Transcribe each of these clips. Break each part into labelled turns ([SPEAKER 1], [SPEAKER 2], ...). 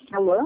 [SPEAKER 1] Alô?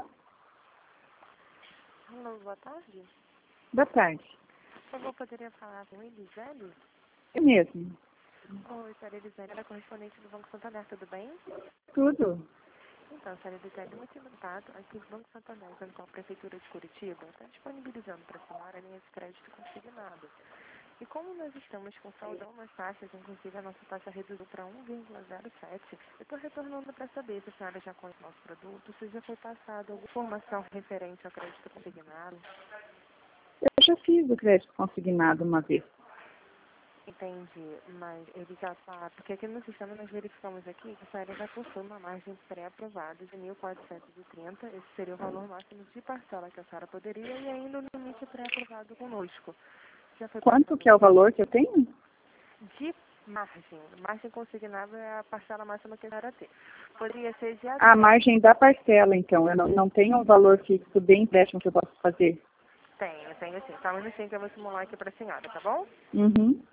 [SPEAKER 2] Alô, boa tarde.
[SPEAKER 1] Boa tarde.
[SPEAKER 2] Por favor, poderia falar com Elisele?
[SPEAKER 1] É mesmo?
[SPEAKER 2] Oi, senhora Elisele, ela é correspondente do Banco Santander, tudo bem?
[SPEAKER 1] Tudo?
[SPEAKER 2] Então, senhora Elisele, muito contato aqui do Banco Santander, junto com a Prefeitura de Curitiba, está disponibilizando para a senhora a linha de crédito consignado. E como nós estamos com saldão nas taxas, inclusive a nossa taxa reduziu para 1,07, eu estou retornando para saber se a senhora já conhece o nosso produto, se já foi passada alguma informação referente ao crédito consignado.
[SPEAKER 1] Eu já fiz o crédito consignado uma vez.
[SPEAKER 2] Entendi, mas ele já está... Porque aqui no sistema nós verificamos aqui que a senhora vai possuir uma margem pré-aprovada de 1.430. Esse seria o valor máximo de parcela que a senhora poderia e ainda o limite pré-aprovado conosco. Já foi
[SPEAKER 1] Quanto que é o valor que eu tenho?
[SPEAKER 2] de margem. Margem consignável é a parcela máxima que a senhora tem. Poderia ser de
[SPEAKER 1] A
[SPEAKER 2] até...
[SPEAKER 1] margem da parcela, então. Eu não tenho um valor fixo de empréstimo que eu posso fazer.
[SPEAKER 2] Tenho sim. Só um minutinho que eu vou simular aqui para a senhora, tá bom?
[SPEAKER 1] Uhum.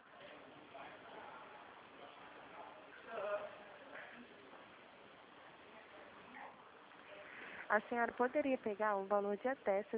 [SPEAKER 2] A senhora poderia pegar um valor de até R$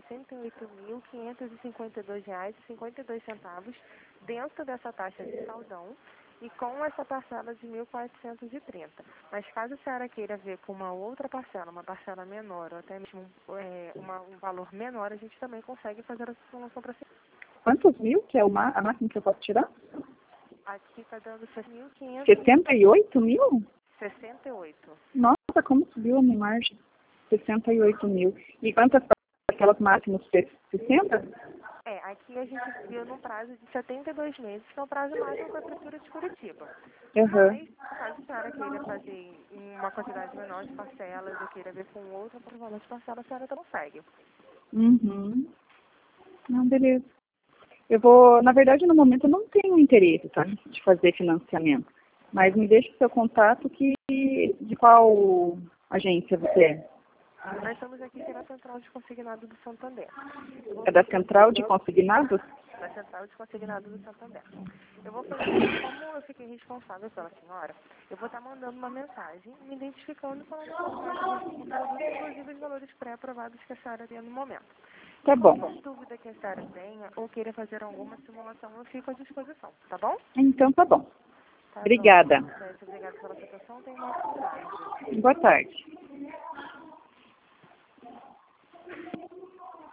[SPEAKER 2] 68.552,52 dentro dessa taxa de saldão e com essa parcela de 1.430. Mas caso a senhora queira ver com uma outra parcela, uma parcela menor ou até mesmo um valor menor, a gente também consegue fazer essa simulação para a senhora.
[SPEAKER 1] Quantos mil que é a máxima que eu posso tirar?
[SPEAKER 2] Aqui está dando
[SPEAKER 1] 68 mil?
[SPEAKER 2] 1.568.
[SPEAKER 1] Nossa, como subiu a minha margem? 68 mil. E quantas parcelas máximas? 60?
[SPEAKER 2] Aqui a gente viu num prazo de 72 meses, que é o prazo máximo para a Prefeitura de Curitiba.
[SPEAKER 1] Aham.
[SPEAKER 2] Mas, caso a senhora queira fazer uma quantidade menor de parcelas ou queira ver com outro valor de parcela, a senhora consegue.
[SPEAKER 1] Uhum. Não, beleza. Eu vou, na verdade, no momento eu não tenho interesse, tá, de fazer financiamento. Mas me deixa o seu contato de qual agência você é?
[SPEAKER 2] Nós estamos aqui pela Central de Consignado do Santander.
[SPEAKER 1] É da Central de Consignados?
[SPEAKER 2] Da Central de Consignado do Santander. Eu vou fazer assim, como eu fiquei responsável pela senhora, eu vou estar mandando uma mensagem me identificando e falando um pouco mais sobre o produto, inclusive os valores pré-aprovados que a senhora tem no momento.
[SPEAKER 1] Tá
[SPEAKER 2] E
[SPEAKER 1] bom.
[SPEAKER 2] qualquer dúvida que a senhora tenha ou queira fazer alguma simulação, eu fico à disposição, tá bom?
[SPEAKER 1] Então tá bom.
[SPEAKER 2] Tá bom.
[SPEAKER 1] Obrigada.
[SPEAKER 2] Obrigada pela sua atenção. Tenha uma ótima tarde.
[SPEAKER 1] Boa tarde.